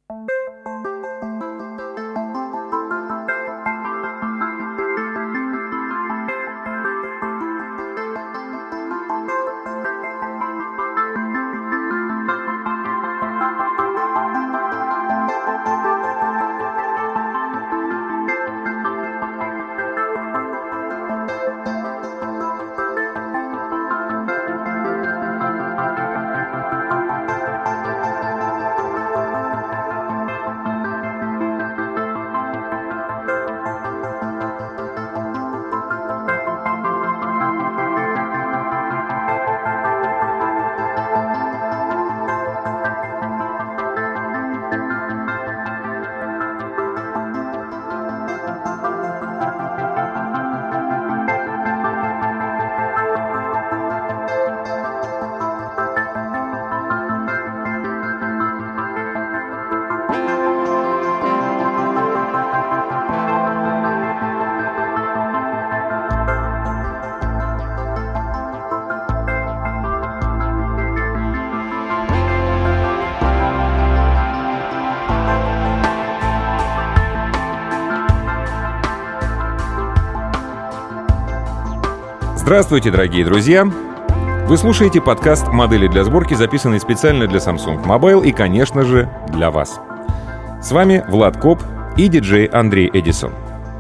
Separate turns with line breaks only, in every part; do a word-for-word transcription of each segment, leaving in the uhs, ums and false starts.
Здравствуйте, дорогие друзья! Вы слушаете подкаст «Модели для сборки», записанный специально для Samsung Mobile и, конечно же, для вас. С вами Влад Коп и диджей Андрей Эдисон.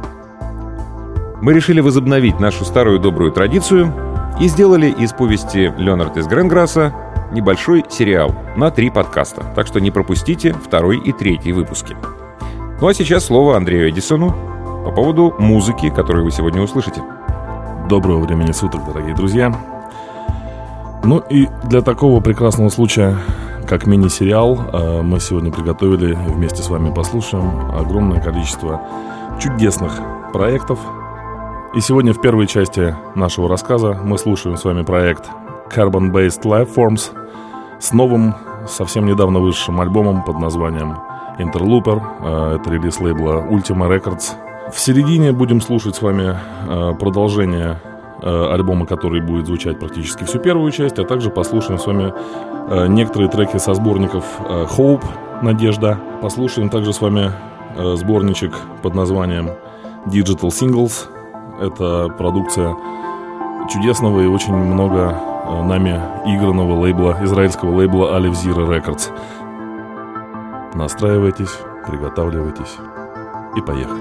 Мы решили возобновить нашу старую добрую традицию и сделали из повести Леонард из Гренграсса небольшой сериал на три подкаста, так что не пропустите второй и третий выпуски. Ну а сейчас слово Андрею Эдисону по поводу музыки, которую вы сегодня услышите.
Доброго времени суток, дорогие друзья. Ну и для такого прекрасного случая, как мини-сериал, мы сегодня приготовили, вместе с вами послушаем огромное количество чудесных проектов. И сегодня в первой части нашего рассказа мы слушаем с вами проект Carbon-Based Lifeforms с новым, совсем недавно вышедшим альбомом под названием Interlooper. Это релиз лейбла Ultima Records. В середине будем слушать с вами продолжение альбома, который будет звучать практически всю первую часть, а также послушаем с вами некоторые треки со сборников Hope, Надежда. Послушаем также с вами сборничек под названием Digital Singles. Это продукция чудесного и очень много нами игранного лейбла, израильского лейбла Aleph Zira Records. Настраивайтесь, приготавливайтесь и поехали.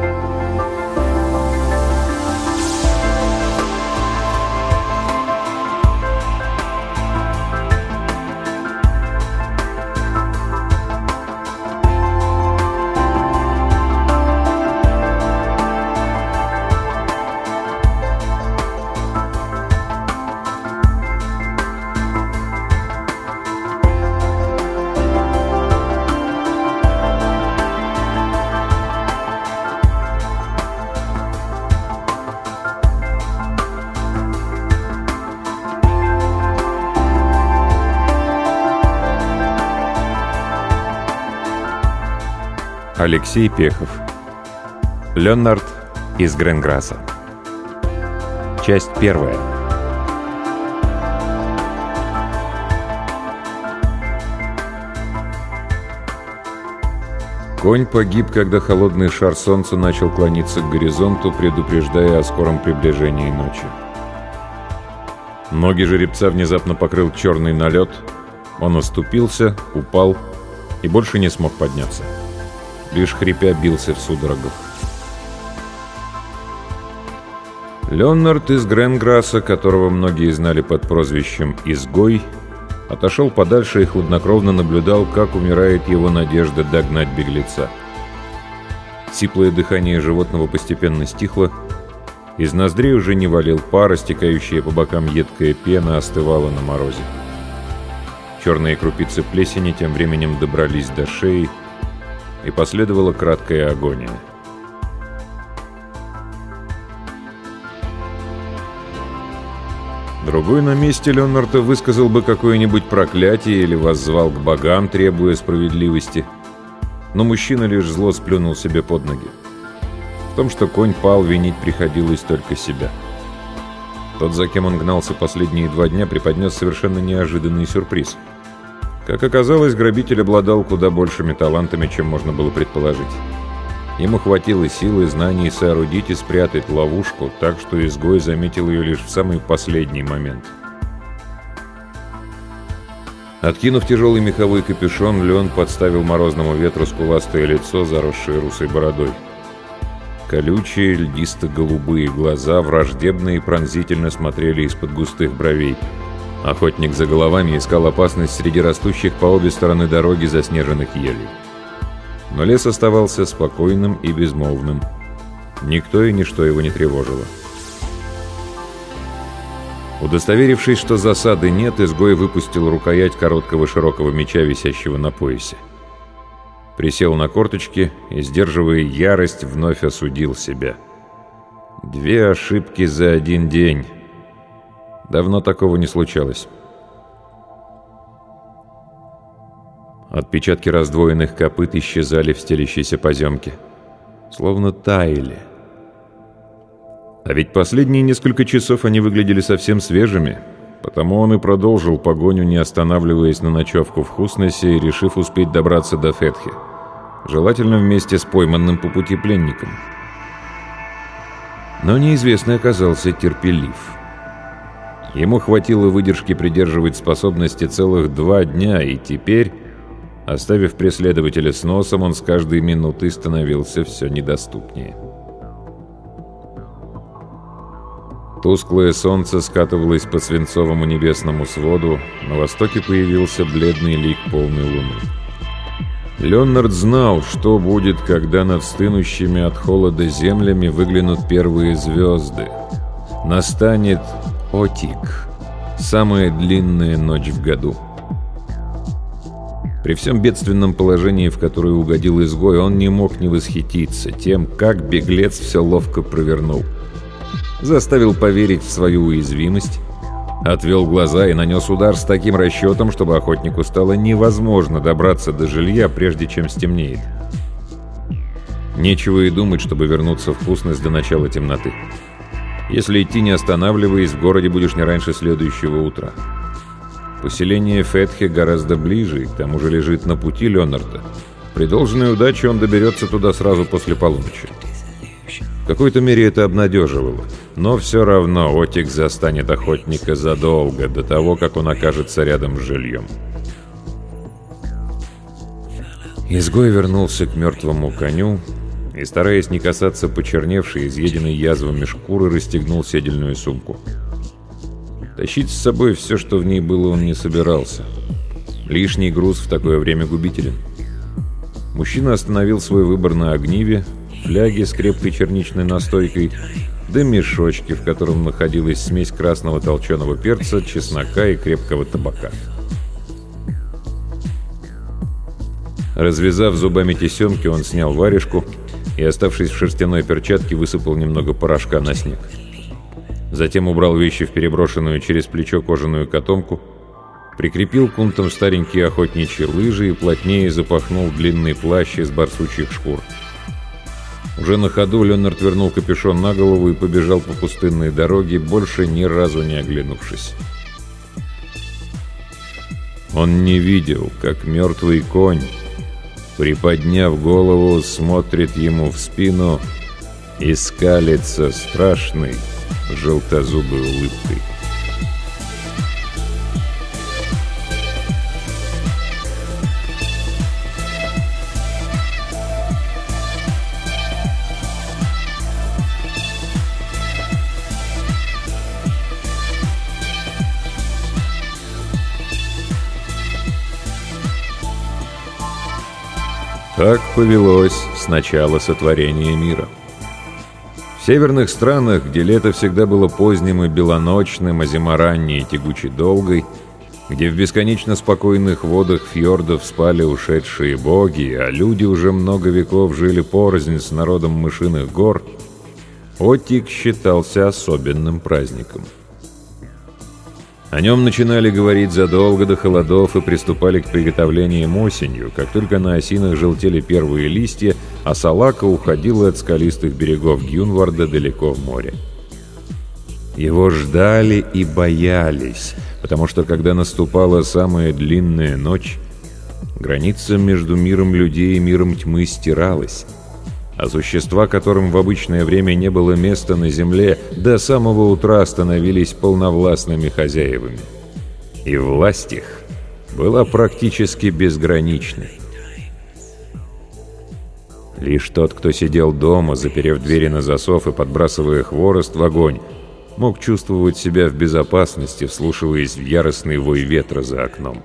Алексей Пехов. Леонард из Гренграсса. Часть первая. Конь погиб, когда холодный шар солнца начал клониться к горизонту, предупреждая о скором приближении ночи. Ноги жеребца внезапно покрыл черный налет. Он оступился, упал и больше не смог подняться. Лишь хрипя бился в судорогах. Леонард из Гренграсса, которого многие знали под прозвищем «Изгой», отошел подальше и хладнокровно наблюдал, как умирает его надежда догнать беглеца. Сиплое дыхание животного постепенно стихло, из ноздрей уже не валил пар, а стекающая по бокам едкая пена остывала на морозе. Черные крупицы плесени тем временем добрались до шеи, и последовала краткая агония. Другой на месте Леонарда высказал бы какое-нибудь проклятие или воззвал к богам, требуя справедливости. Но мужчина лишь зло сплюнул себе под ноги. В том, что конь пал, винить приходилось только себя. Тот, за кем он гнался последние два дня, преподнес совершенно неожиданный сюрприз. Как оказалось, грабитель обладал куда большими талантами, чем можно было предположить. Ему хватило сил и знаний соорудить и спрятать ловушку, так что изгой заметил ее лишь в самый последний момент. Откинув тяжелый меховой капюшон, Леон подставил морозному ветру скуластое лицо, заросшее русой бородой. Колючие, льдисто-голубые глаза враждебно и пронзительно смотрели из-под густых бровей. Охотник за головами искал опасность среди растущих по обе стороны дороги заснеженных елей. Но лес оставался спокойным и безмолвным. Никто и ничто его не тревожило. Удостоверившись, что засады нет, изгой выпустил рукоять короткого широкого меча, висящего на поясе. Присел на корточки и, сдерживая ярость, вновь осудил себя. Две ошибки за один день. Давно такого не случалось. Отпечатки раздвоенных копыт исчезали в стелящейся поземке. Словно таяли. А ведь последние несколько часов они выглядели совсем свежими, потому он и продолжил погоню, не останавливаясь на ночевку в Хуснесе и решив успеть добраться до Фетхи, желательно вместе с пойманным по пути пленником. Но неизвестный оказался терпелив. Ему хватило выдержки придерживать способности целых два дня, и теперь, оставив преследователя с носом, он с каждой минутой становился все недоступнее. Тусклое солнце скатывалось по свинцовому небесному своду, на востоке появился бледный лик полной луны. Леонард знал, что будет, когда над стынущими от холода землями выглянут первые звезды. Настанет Отик, самая длинная ночь в году. При всем бедственном положении, в которое угодил изгой, он не мог не восхититься тем, как беглец все ловко провернул. Заставил поверить в свою уязвимость, отвел глаза и нанес удар с таким расчетом, чтобы охотнику стало невозможно добраться до жилья, прежде чем стемнеет. Нечего и думать, чтобы вернуться в Хуснес до начала темноты. Если идти не останавливаясь, в городе будешь не раньше следующего утра. Поселение Фетхи гораздо ближе, и к тому же лежит на пути Леонарда. При должной удаче он доберется туда сразу после полуночи. В какой-то мере это обнадеживало, но все равно Отик застанет охотника задолго до того, как он окажется рядом с жильем. Изгой вернулся к мертвому коню и, стараясь не касаться почерневшей, изъеденной язвами шкуры, расстегнул седельную сумку. Тащить с собой все, что в ней было, он не собирался. Лишний груз в такое время губителен. Мужчина остановил свой выбор на огниве, фляге с крепкой черничной настойкой, да мешочке, в котором находилась смесь красного толченого перца, чеснока и крепкого табака. Развязав зубами тесемки, он снял варежку и, оставшись в шерстяной перчатке, высыпал немного порошка на снег. Затем убрал вещи в переброшенную через плечо кожаную котомку, прикрепил к унтам старенькие охотничьи лыжи и плотнее запахнул длинный плащ из барсучьих шкур. Уже на ходу Леонард вернул капюшон на голову и побежал по пустынной дороге, больше ни разу не оглянувшись. Он не видел, как мертвый конь, приподняв голову, смотрит ему в спину и скалится страшной желтозубой улыбкой. Так повелось с начала сотворения мира. В северных странах, где лето всегда было поздним и белоночным, а зима ранней и тягучей долгой, где в бесконечно спокойных водах фьордов спали ушедшие боги, а люди уже много веков жили порознь с народом мышиных гор, Отик считался особенным праздником. О нем начинали говорить задолго до холодов и приступали к приготовлениям осенью, как только на осинах желтели первые листья, а салака уходила от скалистых берегов Гюнварда далеко в море. Его ждали и боялись, потому что, когда наступала самая длинная ночь, граница между миром людей и миром тьмы стиралась, а существа, которым в обычное время не было места на земле, до самого утра становились полновластными хозяевами. И власть их была практически безграничной. Лишь тот, кто сидел дома, заперев двери на засов и подбрасывая хворост в огонь, мог чувствовать себя в безопасности, вслушиваясь в яростный вой ветра за окном.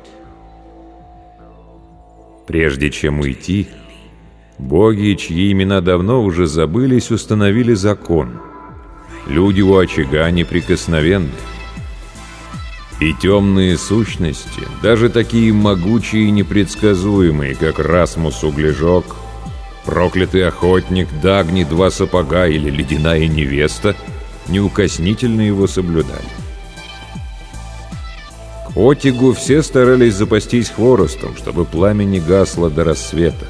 Прежде чем уйти, боги, чьи имена давно уже забылись, установили закон. Люди у очага неприкосновенны. И темные сущности, даже такие могучие и непредсказуемые, как Расмус Углежок, проклятый охотник, Дагни Два Сапога или ледяная невеста, неукоснительно его соблюдали. К Отигу все старались запастись хворостом, чтобы пламя не гасло до рассвета.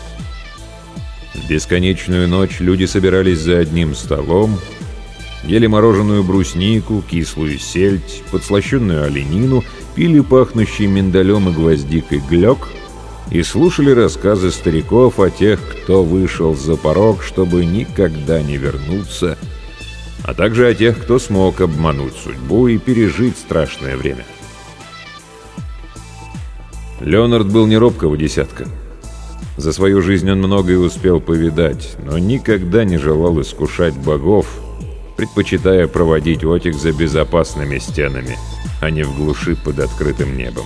В бесконечную ночь люди собирались за одним столом, ели мороженую бруснику, кислую сельдь, подслащенную оленину, пили пахнущий миндалем и гвоздикой глёк и слушали рассказы стариков о тех, кто вышел за порог, чтобы никогда не вернуться, а также о тех, кто смог обмануть судьбу и пережить страшное время. Леонард был не робкого десятка. За свою жизнь он многое успел повидать, но никогда не желал искушать богов, предпочитая проводить Отиг за безопасными стенами, а не в глуши под открытым небом.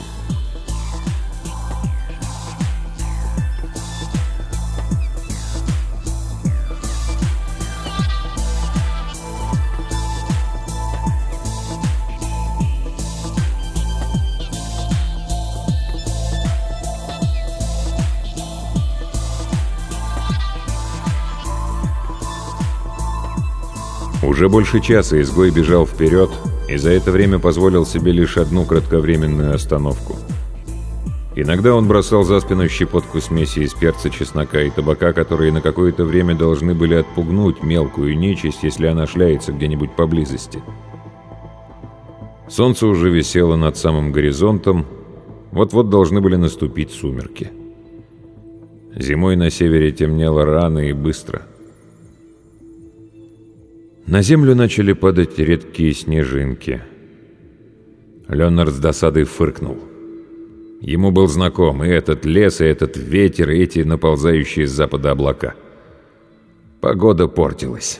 Уже больше часа изгой бежал вперед, и за это время позволил себе лишь одну кратковременную остановку. Иногда он бросал за спину щепотку смеси из перца, чеснока и табака, которые на какое-то время должны были отпугнуть мелкую нечисть, если она шляется где-нибудь поблизости. Солнце уже висело над самым горизонтом, вот-вот должны были наступить сумерки. Зимой на севере темнело рано и быстро. На землю начали падать редкие снежинки. Леонард с досадой фыркнул. Ему был знаком и этот лес, и этот ветер, и эти наползающие с запада облака. Погода портилась.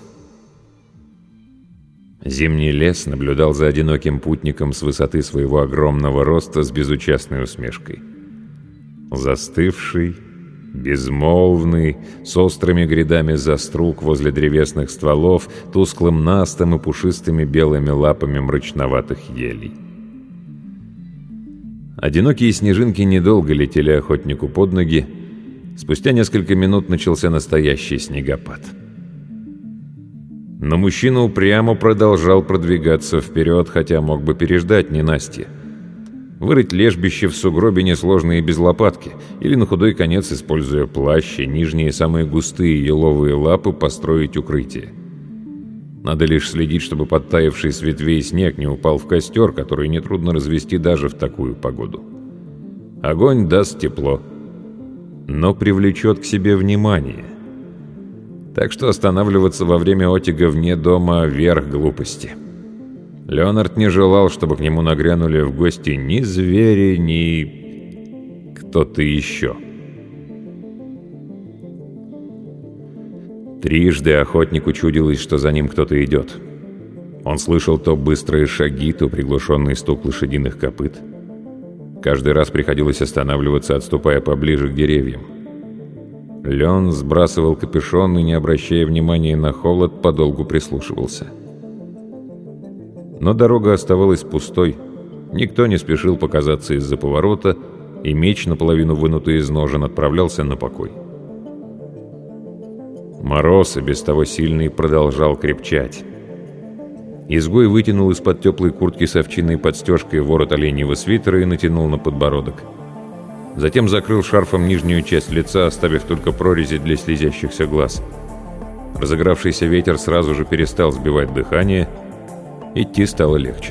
Зимний лес наблюдал за одиноким путником с высоты своего огромного роста с безучастной усмешкой. Застывший, безмолвный, с острыми грядами заструг возле древесных стволов, тусклым настом и пушистыми белыми лапами мрачноватых елей. Одинокие снежинки недолго летели охотнику под ноги. Спустя несколько минут начался настоящий снегопад. Но мужчина упрямо продолжал продвигаться вперед, хотя мог бы переждать ненастье. Вырыть лежбище в сугробе несложно и без лопатки, или на худой конец, используя плащ и нижние самые густые еловые лапы, построить укрытие. Надо лишь следить, чтобы подтаявший с ветвей снег не упал в костер, который нетрудно развести даже в такую погоду. Огонь даст тепло, но привлечет к себе внимание. Так что останавливаться во время Отига вне дома — верх глупости. Леонард не желал, чтобы к нему нагрянули в гости ни звери, ни кто-то еще. Трижды охотнику чудилось, что за ним кто-то идет. Он слышал то быстрые шаги, то приглушенный стук лошадиных копыт. Каждый раз приходилось останавливаться, отступая поближе к деревьям. Леон сбрасывал капюшон и, не обращая внимания на холод, подолгу прислушивался. Но дорога оставалась пустой, никто не спешил показаться из-за поворота, и меч, наполовину вынутый из ножен, отправлялся на покой. Мороз, и без того сильный, продолжал крепчать. Изгой вытянул из-под теплой куртки с овчинной подстежкой ворот оленьего свитера и натянул на подбородок. Затем закрыл шарфом нижнюю часть лица, оставив только прорези для слезящихся глаз. Разыгравшийся ветер сразу же перестал сбивать дыхание, Идти стало легче.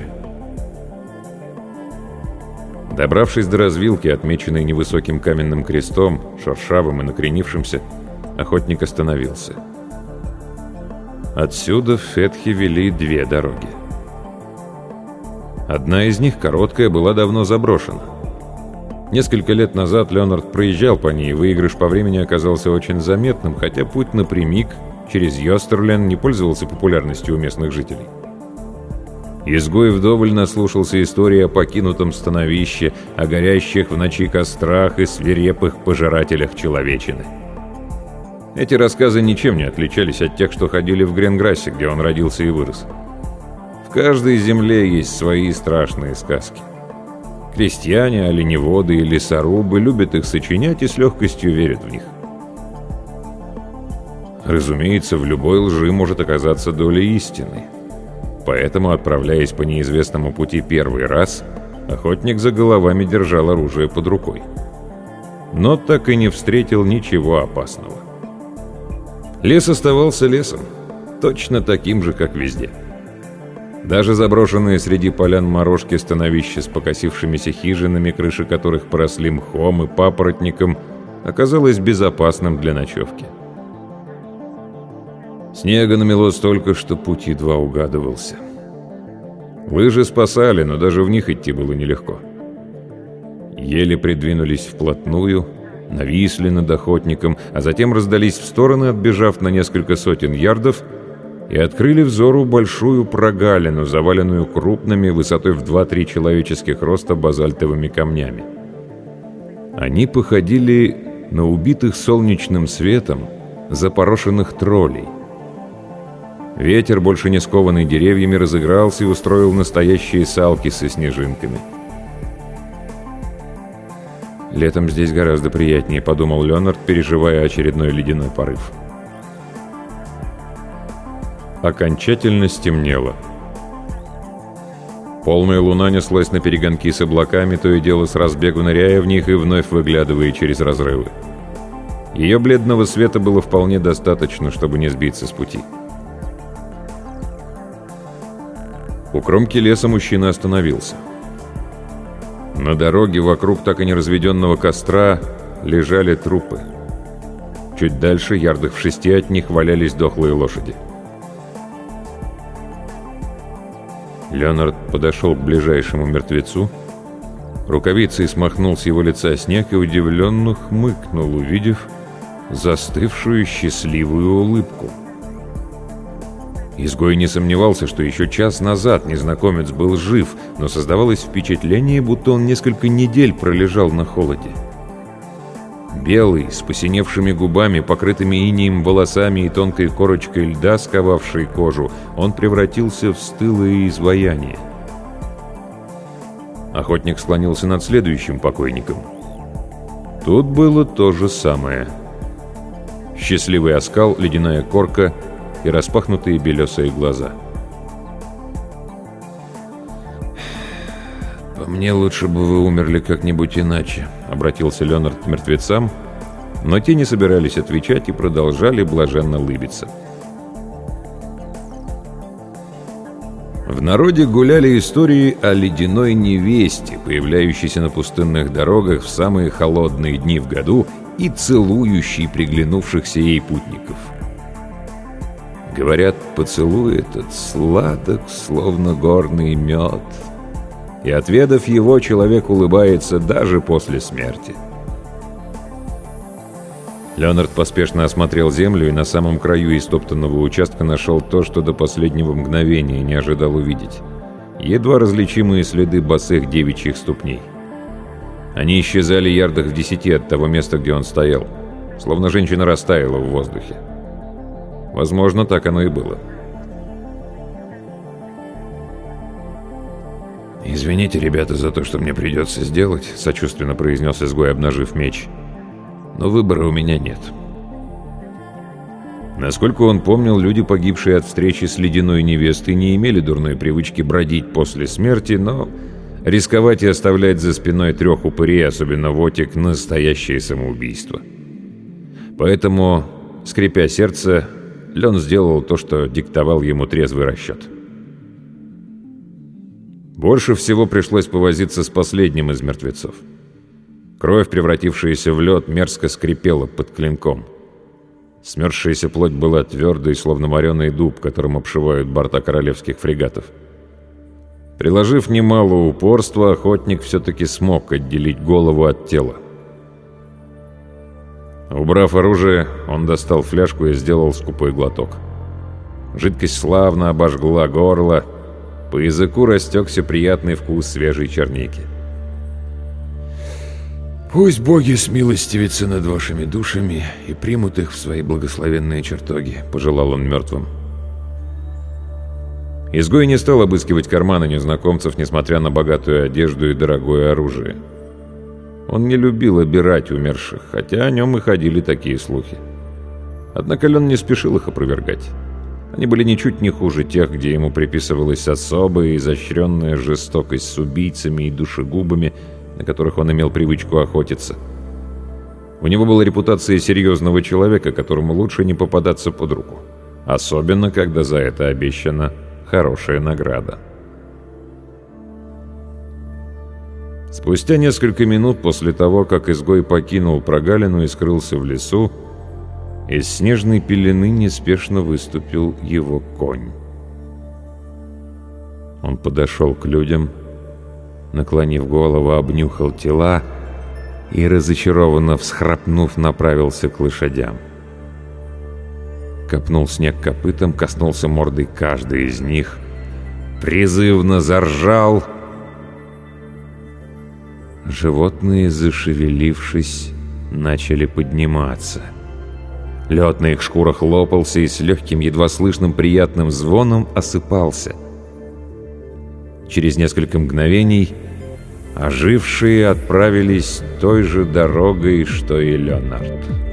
Добравшись до развилки, отмеченной невысоким каменным крестом, шершавым и накренившимся, охотник остановился. Отсюда в Фетхе вели две дороги. Одна из них, короткая, была давно заброшена. Несколько лет назад Леонард проезжал по ней, и выигрыш по времени оказался очень заметным, хотя путь напрямик через Йостерлен не пользовался популярностью у местных жителей. Изгой вдоволь наслушался истории о покинутом становище, о горящих в ночи кострах и свирепых пожирателях человечины. Эти рассказы ничем не отличались от тех, что ходили в Гренграссе, где он родился и вырос. В каждой земле есть свои страшные сказки. Крестьяне, оленеводы и лесорубы любят их сочинять и с легкостью верят в них. Разумеется, в любой лжи может оказаться доля истины. Поэтому, отправляясь по неизвестному пути первый раз, охотник за головами держал оружие под рукой. Но так и не встретил ничего опасного. Лес оставался лесом, точно таким же, как везде. Даже заброшенные среди полян морожки становища с покосившимися хижинами, крыши которых поросли мхом и папоротником, оказалось безопасным для ночевки. Снега намело столько, что путь едва угадывался. Лыжи спасали, но даже в них идти было нелегко. Еле придвинулись вплотную, нависли над охотником, а затем раздались в стороны, отбежав на несколько сотен ярдов, и открыли взору большую прогалину, заваленную крупными, высотой в два-три человеческих роста базальтовыми камнями. Они походили на убитых солнечным светом запорошенных троллей. Ветер, больше не скованный деревьями, разыгрался и устроил настоящие салки со снежинками. «Летом здесь гораздо приятнее», — подумал Леонард, переживая очередной ледяной порыв. Окончательно стемнело. Полная луна неслась наперегонки с облаками, то и дело с разбегу ныряя в них и вновь выглядывая через разрывы. Ее бледного света было вполне достаточно, чтобы не сбиться с пути. У кромки леса мужчина остановился. На дороге вокруг так и не разведенного костра лежали трупы. Чуть дальше, ярдах в шести от них, валялись дохлые лошади. Леонард подошел к ближайшему мертвецу, рукавицей смахнул с его лица снег и удивленно хмыкнул, увидев застывшую счастливую улыбку. Изгой не сомневался, что еще час назад незнакомец был жив, но создавалось впечатление, будто он несколько недель пролежал на холоде. Белый, с посиневшими губами, покрытыми инеем волосами и тонкой корочкой льда, сковавшей кожу, он превратился в стылое изваяние. Охотник склонился над следующим покойником. Тут было то же самое. Счастливый оскал, ледяная корка и распахнутые белесые глаза. «По мне, лучше бы вы умерли как-нибудь иначе», — обратился Леонард к мертвецам, но те не собирались отвечать и продолжали блаженно лыбиться. В народе гуляли истории о ледяной невесте, появляющейся на пустынных дорогах в самые холодные дни в году и целующей приглянувшихся ей путников. Говорят, поцелуй этот сладок, словно горный мед, и, отведав его, человек улыбается даже после смерти. Леонард поспешно осмотрел землю и на самом краю истоптанного участка нашел то, что до последнего мгновения не ожидал увидеть. Едва различимые следы босых девичьих ступней. Они исчезали ярдах в десяти от того места, где он стоял, словно женщина растаяла в воздухе. Возможно, так оно и было. «Извините, ребята, за то, что мне придется сделать», — сочувственно произнес изгой, обнажив меч. «Но выбора у меня нет». Насколько он помнил, люди, погибшие от встречи с ледяной невестой, не имели дурной привычки бродить после смерти, но рисковать и оставлять за спиной трех упырей, особенно Вотик, настоящее самоубийство. Поэтому, скрипя сердце, Лен сделал то, что диктовал ему трезвый расчет. Больше всего пришлось повозиться с последним из мертвецов. Кровь, превратившаяся в лед, мерзко скрипела под клинком. Смерзшаяся плоть была твердой, словно мореный дуб, которым обшивают борта королевских фрегатов. Приложив немало упорства, охотник все-таки смог отделить голову от тела. Убрав оружие, он достал фляжку и сделал скупой глоток. Жидкость славно обожгла горло, по языку растекся приятный вкус свежей черники.
«Пусть боги смилостивятся над вашими душами и примут их в свои благословенные чертоги», — пожелал он мертвым.
Изгой не стал обыскивать карманы незнакомцев, несмотря на богатую одежду и дорогое оружие. Он не любил обирать умерших, хотя о нем и ходили такие слухи. Однако Лен не спешил их опровергать. Они были ничуть не хуже тех, где ему приписывалась особая и изощренная жестокость с убийцами и душегубами, на которых он имел привычку охотиться. У него была репутация серьезного человека, которому лучше не попадаться под руку. Особенно, когда за это обещана хорошая награда. Спустя несколько минут после того, как изгой покинул прогалину и скрылся в лесу, из снежной пелены неспешно выступил его конь. Он подошел к людям, наклонив голову, обнюхал тела и, разочарованно всхрапнув, направился к лошадям. Копнул снег копытом, коснулся мордой каждой из них, призывно заржал. Животные, зашевелившись, начали подниматься. Лед на их шкурах лопался и с легким, едва слышным приятным звоном осыпался. Через несколько мгновений ожившие отправились той же дорогой, что и Леонард.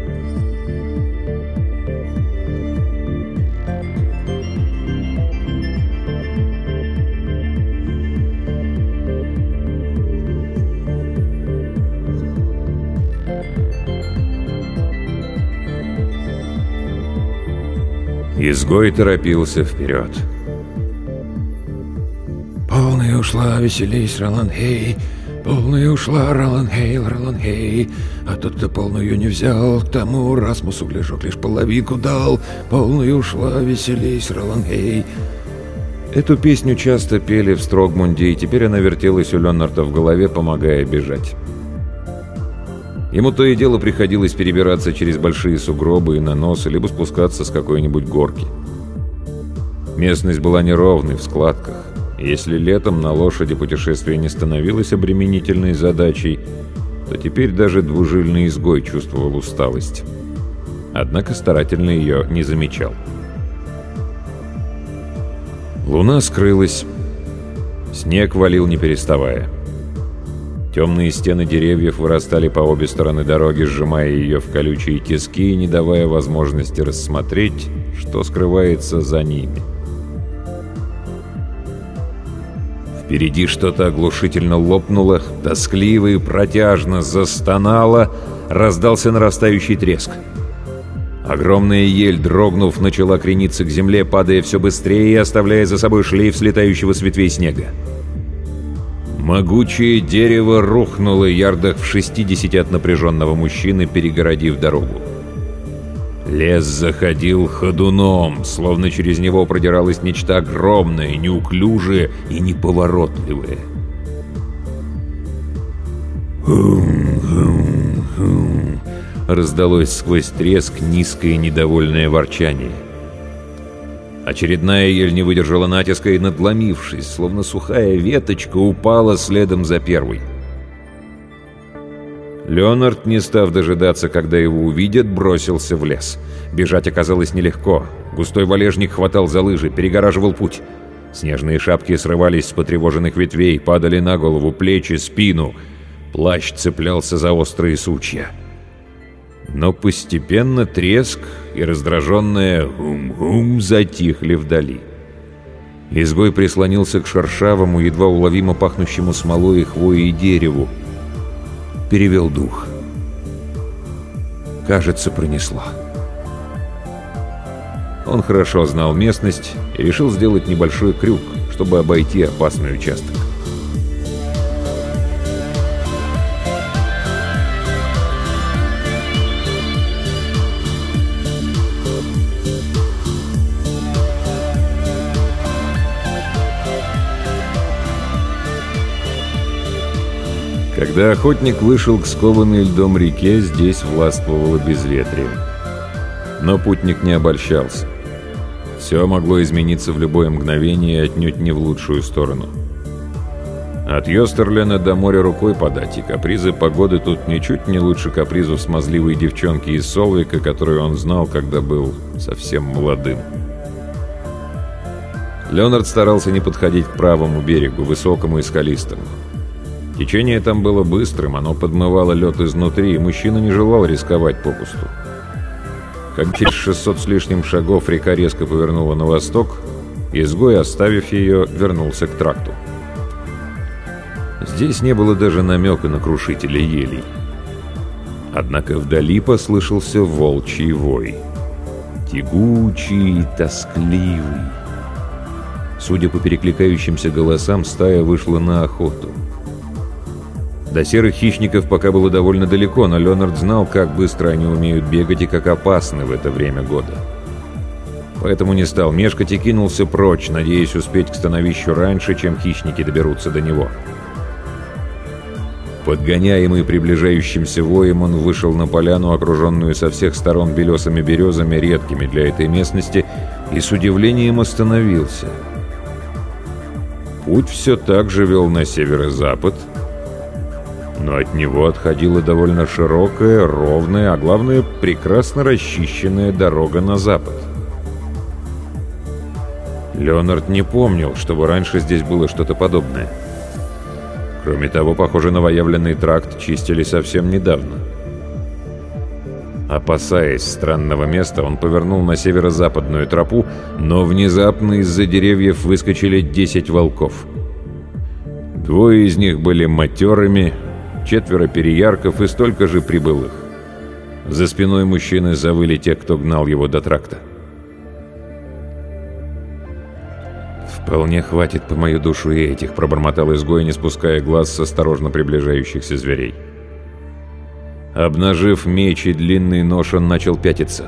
Изгой торопился вперед.
«Полная ушла, веселись, Ролан-Хей, полная ушла, Ролан-Хей, Ролан-Хей, а тот, кто полную не взял, к тому Расмусу Гляжок лишь половинку дал, полная ушла, веселись, Ролан-Хей».
Эту песню часто пели в Строгмунде, и теперь она вертелась у Леонарда в голове, помогая бежать. Ему то и дело приходилось перебираться через большие сугробы и наносы, либо спускаться с какой-нибудь горки. Местность была неровной, в складках. И если летом на лошади путешествие не становилось обременительной задачей, то теперь даже двужильный изгой чувствовал усталость. Однако старательно ее не замечал. Луна скрылась. Снег валил не переставая. Темные стены деревьев вырастали по обе стороны дороги, сжимая ее в колючие тиски и не давая возможности рассмотреть, что скрывается за ними. Впереди что-то оглушительно лопнуло, тоскливо и протяжно застонало, раздался нарастающий треск. Огромная ель, дрогнув, начала крениться к земле, падая все быстрее и оставляя за собой шлейф слетающего с ветвей снега. Могучее дерево рухнуло ярдах в шестидесяти от напряженного мужчины, перегородив дорогу. Лес заходил ходуном, словно через него продиралось нечто огромное, неуклюжее и неповоротливое. «Хум-хум-хум», раздалось сквозь треск низкое недовольное ворчание. Очередная ель не выдержала натиска и, надломившись, словно сухая веточка, упала следом за первой. Леонард, не став дожидаться, когда его увидят, бросился в лес. Бежать оказалось нелегко. Густой валежник хватал за лыжи, перегораживал путь. Снежные шапки срывались с потревоженных ветвей, падали на голову, плечи, спину. Плащ цеплялся за острые сучья. Но постепенно треск и раздраженное «гум-гум» затихли вдали. Изгой прислонился к шершавому, едва уловимо пахнущему смолой и хвоей дереву. Перевел дух. Кажется, пронесло. Он хорошо знал местность и решил сделать небольшой крюк, чтобы обойти опасный участок. Когда охотник вышел к скованной льдом реке, здесь властвовало безветрие. Но путник не обольщался. Все могло измениться в любое мгновение и отнюдь не в лучшую сторону. От Йостерлена до моря рукой подать, и капризы погоды тут ничуть не лучше капризов смазливой девчонки из Солвика, которую он знал, когда был совсем молодым. Леонард старался не подходить к правому берегу, высокому и скалистому. Течение там было быстрым, оно подмывало лед изнутри, и мужчина не желал рисковать попусту. Как через шестьсот с лишним шагов река резко повернула на восток, изгой, оставив ее, вернулся к тракту. Здесь не было даже намека на крушителя елей. Однако вдали послышался волчий вой. Тягучий и тоскливый. Судя по перекликающимся голосам, стая вышла на охоту. До серых хищников пока было довольно далеко, но Леонард знал, как быстро они умеют бегать и как опасны в это время года. Поэтому не стал мешкать и кинулся прочь, надеясь успеть к становищу раньше, чем хищники доберутся до него. Подгоняемый приближающимся воем, он вышел на поляну, окруженную со всех сторон белесыми березами, редкими для этой местности, и с удивлением остановился. Путь все так же вел на северо-запад, но от него отходила довольно широкая, ровная, а главное, прекрасно расчищенная дорога на запад. Леонард не помнил, чтобы раньше здесь было что-то подобное. Кроме того, похоже, новоявленный тракт чистили совсем недавно. Опасаясь странного места, он повернул на северо-западную тропу, но внезапно из-за деревьев выскочили десять волков. Двое из них были матерыми, четверо переярков и столько же прибылых. За спиной мужчины завыли те, кто гнал его до тракта. «Вполне хватит по мою душу и этих», — пробормотал изгой, не спуская глаз с осторожно приближающихся зверей. Обнажив меч и длинный нож, он начал пятиться.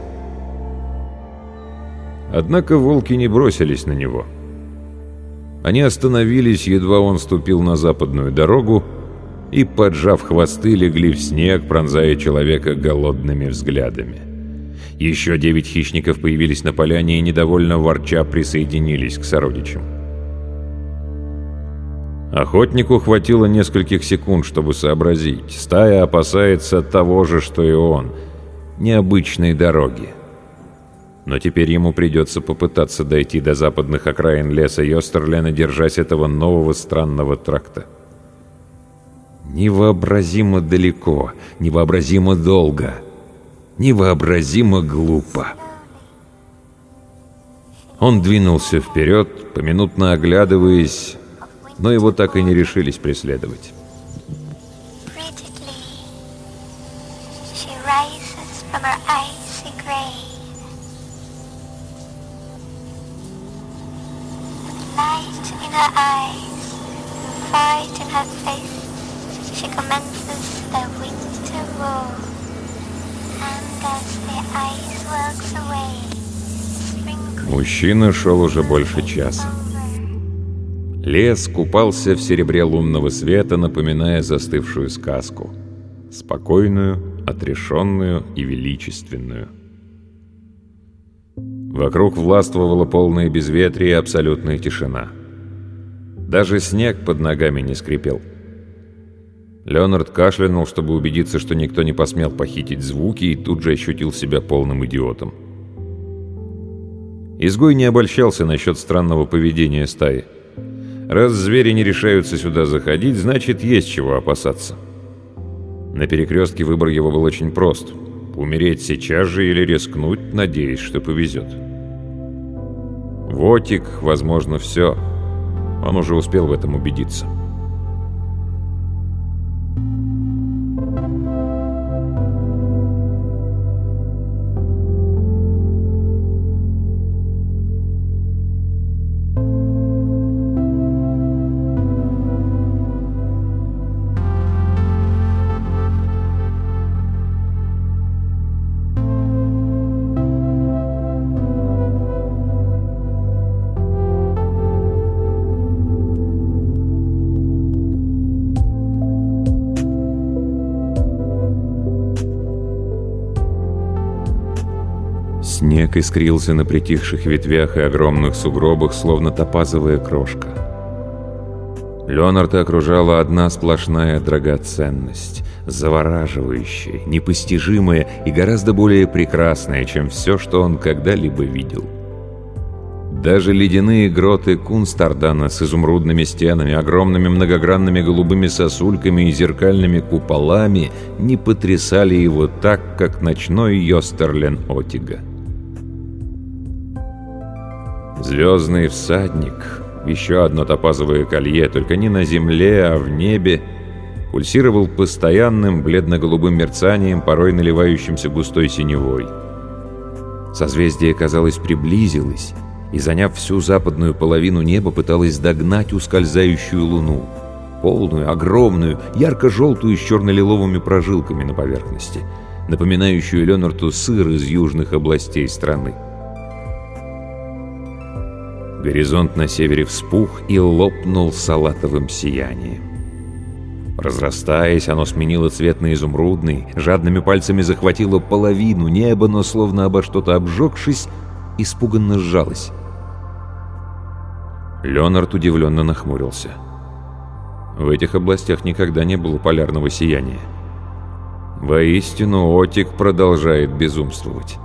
Однако волки не бросились на него. Они остановились, едва он ступил на западную дорогу, и, поджав хвосты, легли в снег, пронзая человека голодными взглядами. Еще девять хищников появились на поляне и, недовольно ворча, присоединились к сородичам. Охотнику хватило нескольких секунд, чтобы сообразить. Стая опасается того же, что и он. Необычной дороги. Но теперь ему придется попытаться дойти до западных окраин леса Йостерлена, держась этого нового странного тракта. Невообразимо далеко, невообразимо долго, невообразимо глупо. Он двинулся вперед, поминутно оглядываясь, но его так и не решились преследовать. Мужчина шел уже больше часа. Лес купался в серебре лунного света, напоминая застывшую сказку. Спокойную, отрешенную и величественную. Вокруг властвовало полное безветрие и абсолютная тишина. Даже снег под ногами не скрипел. Леонард кашлянул, чтобы убедиться, что никто не посмел похитить звуки, и тут же ощутил себя полным идиотом. Изгой не обольщался насчет странного поведения стаи. Раз звери не решаются сюда заходить, значит, есть чего опасаться. На перекрестке выбор его был очень прост. Умереть сейчас же или рискнуть, надеясь, что повезет. Вотик, возможно, все. Он уже успел в этом убедиться. Снег искрился на притихших ветвях и огромных сугробах, словно топазовая крошка. Леонарда окружала одна сплошная драгоценность, завораживающая, непостижимая и гораздо более прекрасная, чем все, что он когда-либо видел. Даже ледяные гроты Кунстардана с изумрудными стенами, огромными многогранными голубыми сосульками и зеркальными куполами не потрясали его так, как ночной Йостерлен Отига. Звездный всадник, еще одно топазовое колье, только не на земле, а в небе, пульсировал постоянным бледно-голубым мерцанием, порой наливающимся густой синевой. Созвездие, казалось, приблизилось, и, заняв всю западную половину неба, пыталась догнать ускользающую луну, полную, огромную, ярко-желтую с черно-лиловыми прожилками на поверхности, напоминающую Леонарду сыр из южных областей страны. Горизонт на севере вспух и лопнул салатовым сиянием. Разрастаясь, оно сменило цвет на изумрудный, жадными пальцами захватило половину неба, но, словно обо что-то обжегшись, испуганно сжалось. Леонард удивленно нахмурился. В этих областях никогда не было полярного сияния. Воистину, Отик продолжает безумствовать.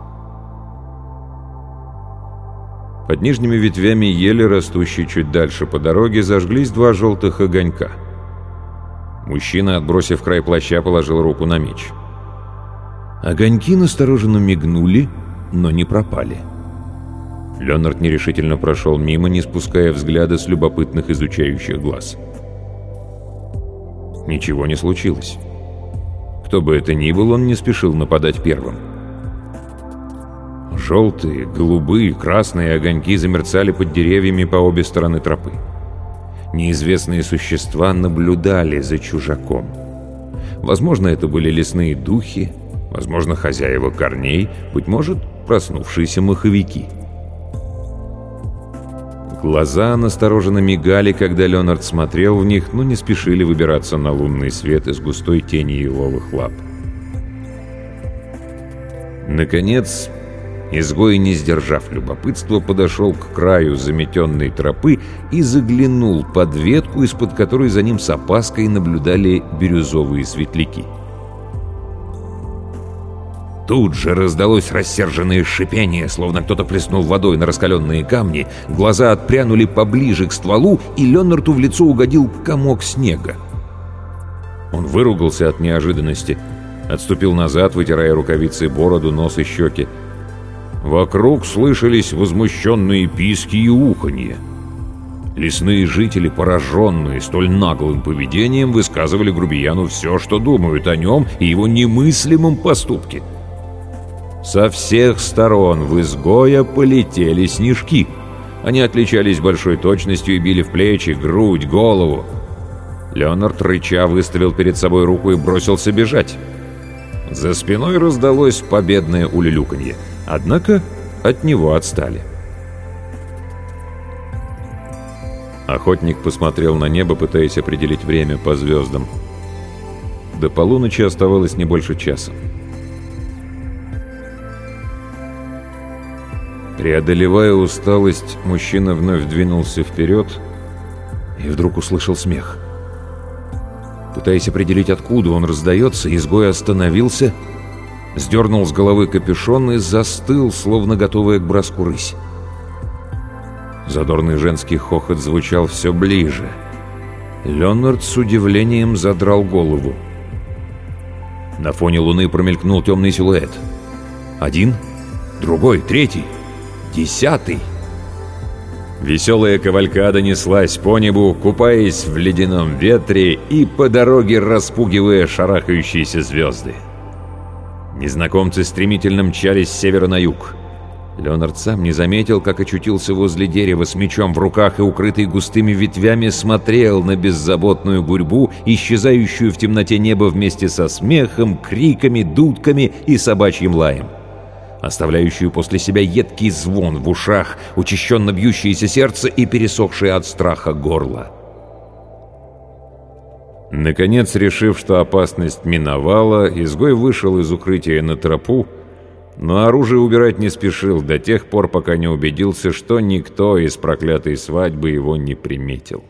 Под нижними ветвями ели, растущей чуть дальше по дороге, зажглись два желтых огонька. Мужчина, отбросив край плаща, положил руку на меч. Огоньки настороженно мигнули, но не пропали. Леонард нерешительно прошел мимо, не спуская взгляда с любопытных изучающих глаз. Ничего не случилось. Кто бы это ни был, он не спешил нападать первым. Желтые, голубые, красные огоньки замерцали под деревьями по обе стороны тропы. Неизвестные существа наблюдали за чужаком. Возможно, это были лесные духи, возможно, хозяева корней, быть может, проснувшиеся маховики. Глаза настороженно мигали, когда Леонард смотрел в них, но не спешили выбираться на лунный свет из густой тени еловых лап. Наконец, изгой, не сдержав любопытства, подошел к краю заметенной тропы и заглянул под ветку, из-под которой за ним с опаской наблюдали бирюзовые светляки. Тут же раздалось рассерженное шипение, словно кто-то плеснул водой на раскаленные камни, глаза отпрянули поближе к стволу, и Леонарду в лицо угодил комок снега. Он выругался от неожиданности, отступил назад, вытирая рукавицей бороду, нос и щеки. Вокруг слышались возмущенные писки и уханье. Лесные жители, пораженные столь наглым поведением, высказывали грубияну все, что думают о нем и его немыслимом поступке. Со всех сторон в изгоя полетели снежки. Они отличались большой точностью и били в плечи, грудь, голову. Леонард, рыча, выставил перед собой руку и бросился бежать. За спиной раздалось победное улюлюканье. Однако от него отстали. Охотник посмотрел на небо, пытаясь определить время по звездам. До полуночи оставалось не больше часа. Преодолевая усталость, мужчина вновь двинулся вперед и вдруг услышал смех. Пытаясь определить, откуда он раздается, изгой остановился, сдернул с головы капюшон и застыл, словно готовая к броску рысь. Задорный женский хохот звучал все ближе. Леонард с удивлением задрал голову. На фоне луны промелькнул темный силуэт. Один, другой, третий, десятый. Веселая кавалькада неслась по небу, купаясь в ледяном ветре и по дороге распугивая шарахающиеся звезды. Незнакомцы стремительно мчались с севера на юг. Леонард сам не заметил, как очутился возле дерева с мечом в руках и, укрытый густыми ветвями, смотрел на беззаботную гурьбу, исчезающую в темноте неба вместе со смехом, криками, дудками и собачьим лаем, оставляющую после себя едкий звон в ушах, учащенно бьющееся сердце и пересохшее от страха горло. Наконец, решив, что опасность миновала, изгой вышел из укрытия на тропу Но оружие убирать не спешил до тех пор, пока не убедился, что никто из проклятой свадьбы его не приметил.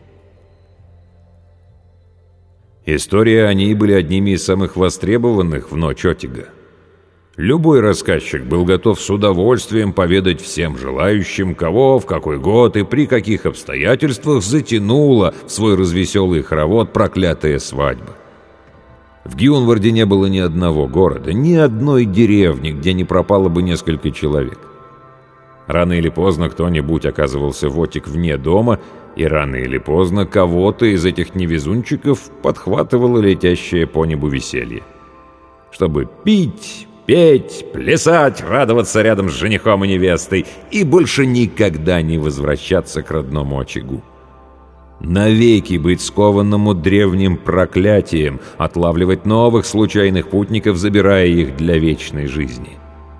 Истории о ней были одними из самых востребованных в ночь Отига. Любой рассказчик был готов с удовольствием поведать всем желающим, кого, в какой год и при каких обстоятельствах затянула в свой развеселый хоровод проклятая свадьба. В Гюнварде не было ни одного города, ни одной деревни, где не пропало бы несколько человек. Рано или поздно кто-нибудь оказывался в Отиг вне дома, и рано или поздно кого-то из этих невезунчиков подхватывало летящее по небу веселье. Чтобы пить, петь, плясать, радоваться рядом с женихом и невестой и больше никогда не возвращаться к родному очагу. Навеки быть скованному древним проклятием, отлавливать новых случайных путников, забирая их для вечной жизни.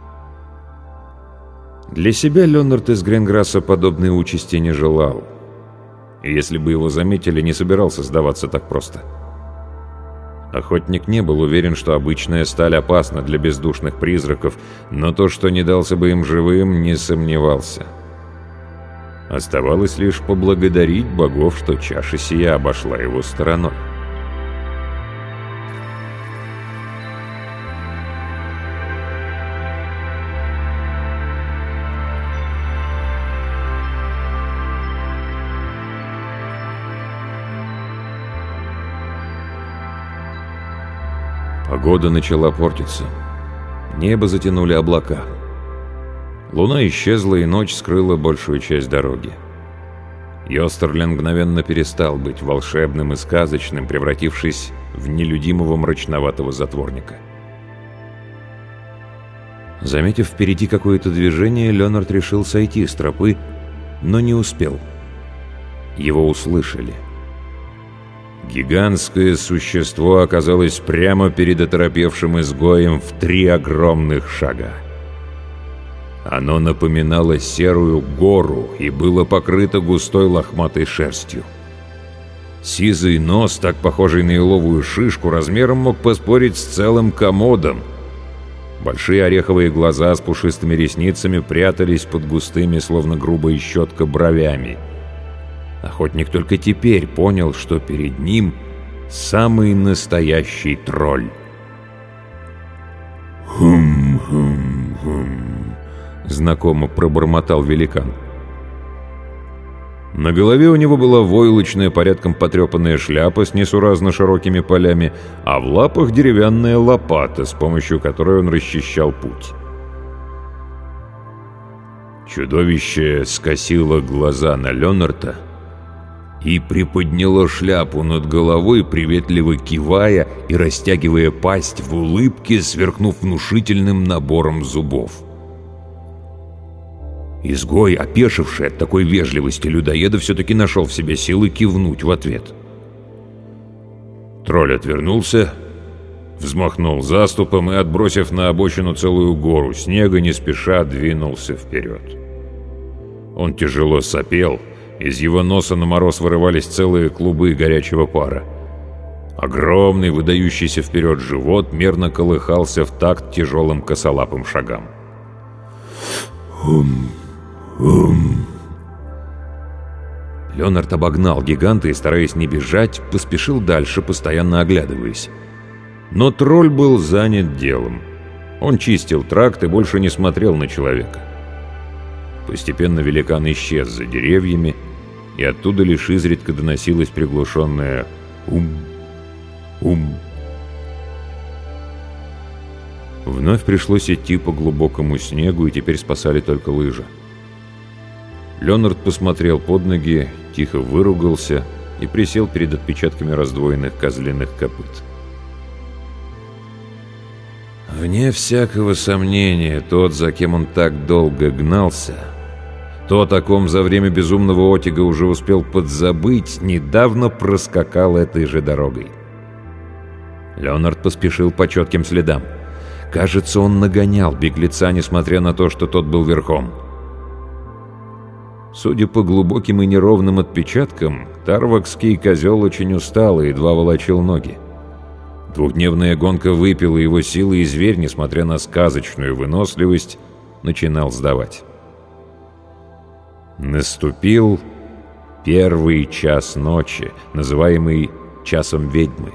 Для себя Леонард из Гренграсса подобной участи не желал. И если бы его заметили, не собирался сдаваться так просто. Охотник не был уверен, что обычная сталь опасна для бездушных призраков, но то, что не дался бы им живым, не сомневался. Оставалось лишь поблагодарить богов, что чаша сия обошла его стороной. Погода начала портиться. Небо затянули облака. Луна исчезла, и ночь скрыла большую часть дороги. Йостерлен мгновенно перестал быть волшебным и сказочным, превратившись в нелюдимого мрачноватого затворника. Заметив впереди какое-то движение, Леонард решил сойти с тропы, но не успел. Его услышали. Гигантское существо оказалось прямо перед оторопевшим изгоем в три огромных шага. Оно напоминало серую гору и было покрыто густой лохматой шерстью. Сизый нос, так похожий на еловую шишку, размером мог поспорить с целым комодом. Большие ореховые глаза с пушистыми ресницами прятались под густыми, словно грубая щетка, бровями. Охотник только теперь понял, что перед ним самый настоящий тролль. «Хум-хум-хум», — знакомо пробормотал великан. На голове у него была войлочная, порядком потрепанная шляпа с несуразно широкими полями, а в лапах деревянная лопата, с помощью которой он расчищал путь. Чудовище скосило глаза на Леонарда и приподняло шляпу над головой, приветливо кивая и растягивая пасть в улыбке, сверкнув внушительным набором зубов. Изгой, опешивший от такой вежливости людоеда, все-таки нашел в себе силы кивнуть в ответ. Тролль отвернулся, взмахнул заступом и, отбросив на обочину целую гору снега, не спеша двинулся вперед. Он тяжело сопел, из его носа на мороз вырывались целые клубы горячего пара. Огромный, выдающийся вперед живот мерно колыхался в такт тяжелым косолапым шагам. «Ум, ум». Леонард обогнал гиганта и, стараясь не бежать, поспешил дальше, постоянно оглядываясь. Но тролль был занят делом. Он чистил тракт и больше не смотрел на человека. Постепенно великан исчез за деревьями, и оттуда лишь изредка доносилось приглушенное «ум, ум». Вновь пришлось идти по глубокому снегу, и теперь спасали только лыжи. Леонард посмотрел под ноги, тихо выругался и присел перед отпечатками раздвоенных козлиных копыт. Вне всякого сомнения, тот, за кем он так долго гнался, то, о ком за время безумного Отига уже успел подзабыть, недавно проскакал этой же дорогой. Леонард поспешил по четким следам. Кажется, он нагонял беглеца, несмотря на то, что тот был верхом. Судя по глубоким и неровным отпечаткам, тарвакский козел очень устал и едва волочил ноги. Двухдневная гонка выпила его силы, и зверь, несмотря на сказочную выносливость, начинал сдавать. Наступил первый час ночи, называемый «часом ведьмы».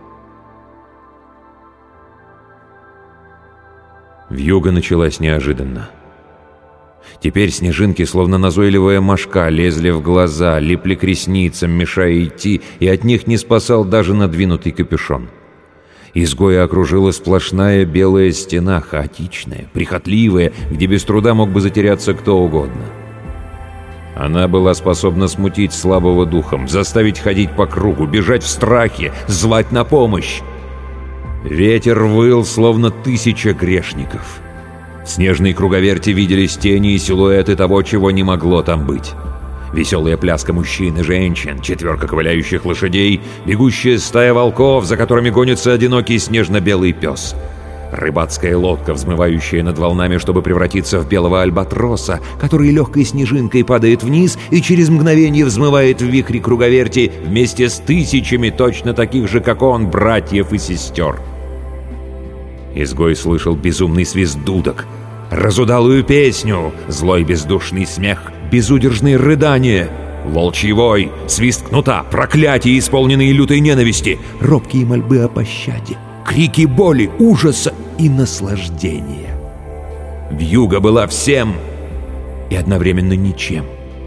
Вьюга началась неожиданно. Теперь снежинки, словно назойливая мошка, лезли в глаза, липли к ресницам, мешая идти, и от них не спасал даже надвинутый капюшон. Изгоя окружила сплошная белая стена, хаотичная, прихотливая, где без труда мог бы затеряться кто угодно. Она была способна смутить слабого духом, заставить ходить по кругу, бежать в страхе, звать на помощь. Ветер выл, словно тысяча грешников. В снежной круговерти виделись тени и силуэты того, чего не могло там быть. Веселая пляска мужчин и женщин, четверка ковыляющих лошадей, бегущая стая волков, за которыми гонится одинокий снежно-белый пес. Рыбацкая лодка, взмывающая над волнами, чтобы превратиться в белого альбатроса, который легкой снежинкой падает вниз и через мгновение взмывает в вихре круговерти вместе с тысячами точно таких же, как он, братьев и сестер. Изгой слышал безумный свист дудок, разудалую песню, злой бездушный смех, безудержные рыдания, волчий вой, свист кнута, проклятия, исполненные лютой ненависти, робкие мольбы о пощаде, крики боли, ужаса и наслаждения. Вьюга была всем и одновременно ничем.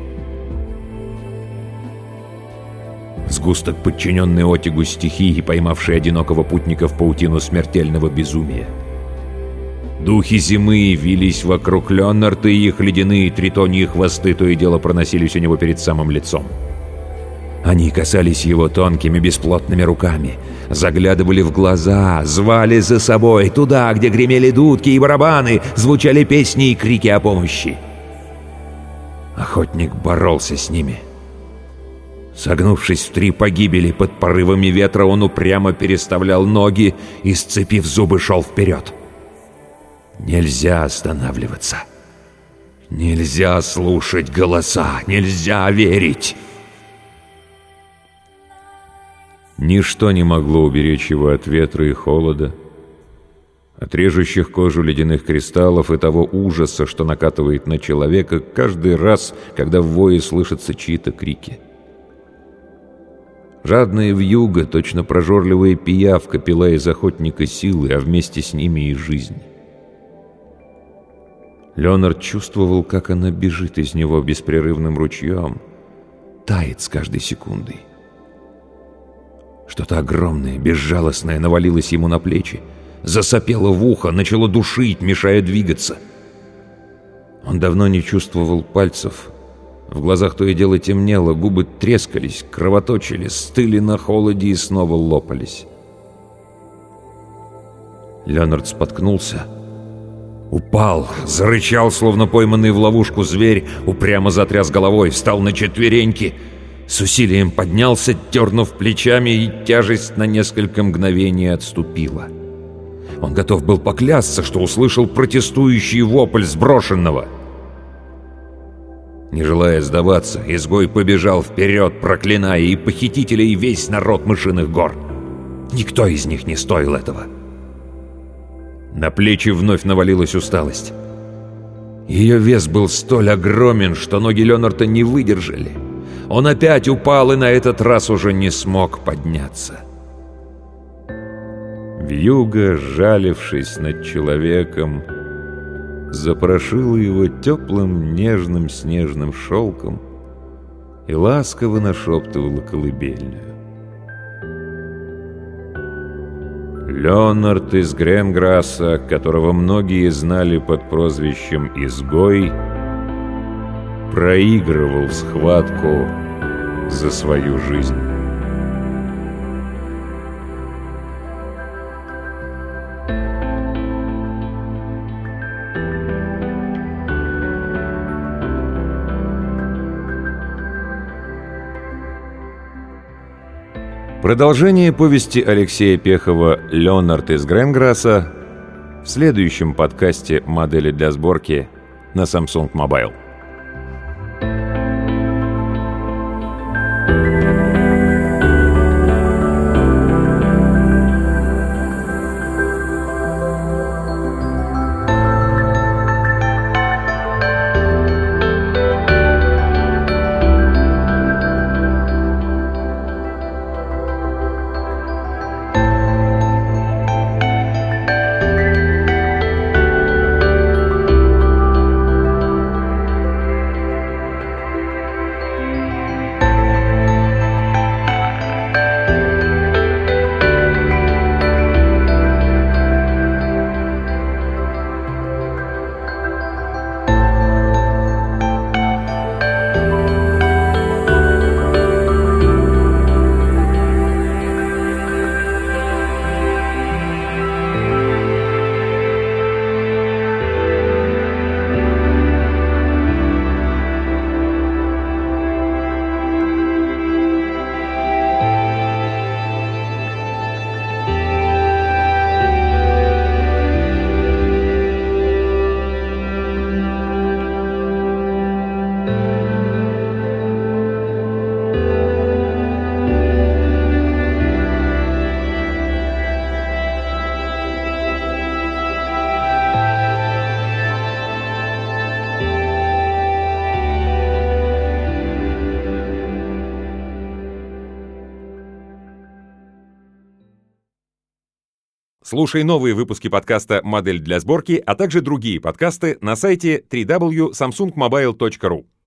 Сгусток, подчиненный отягу стихии, поймавший одинокого путника в паутину смертельного безумия. Духи зимы вились вокруг Леонарда, и их ледяные тритоньи хвосты то и дело проносились у него перед самым лицом. Они касались его тонкими бесплотными руками, заглядывали в глаза, звали за собой туда, где гремели дудки и барабаны, звучали песни и крики о помощи. Охотник боролся с ними. Согнувшись в три погибели под порывами ветра, он упрямо переставлял ноги и, сцепив зубы, шел вперед. Нельзя останавливаться. Нельзя слушать голоса. Нельзя верить. Ничто не могло уберечь его от ветра и холода, от режущих кожу ледяных кристаллов и того ужаса, что накатывает на человека каждый раз, когда в вое слышатся чьи-то крики. Жадная вьюга, точно прожорливая пиявка, пила из охотника силы, а вместе с ними и жизнь. Леонард чувствовал, как она бежит из него беспрерывным ручьем, тает с каждой секундой. Что-то огромное, безжалостное навалилось ему на плечи, засопело в ухо, начало душить, мешая двигаться. Он давно не чувствовал пальцев. В глазах то и дело темнело, губы трескались, кровоточили, стыли на холоде и снова лопались. Леонард споткнулся, упал, зарычал, словно пойманный в ловушку зверь, упрямо затряс головой, встал на четвереньки, с усилием поднялся, дернув плечами, и тяжесть на несколько мгновений отступила. Он готов был поклясться, что услышал протестующий вопль сброшенного. Не желая сдаваться, изгой побежал вперед, проклиная и похитителей, и весь народ мышиных гор. Никто из них не стоил этого. На плечи вновь навалилась усталость. Ее вес был столь огромен, что ноги Леонарда не выдержали. Он опять упал и на этот раз уже не смог подняться. Вьюга, жалившись над человеком, запорошила его теплым нежным снежным шелком и ласково нашептывала колыбельную. Леонард из Гренграсса, которого многие знали под прозвищем «Изгой», проигрывал схватку за свою жизнь. Продолжение повести Алексея Пехова «Леонард из Гренграсса» в следующем подкасте «Модели для сборки» на Samsung Mobile. Слушай новые выпуски подкаста «Модель для сборки», а также другие подкасты на сайте дабл ю дабл ю дабл ю точка самсунг мобайл точка ру.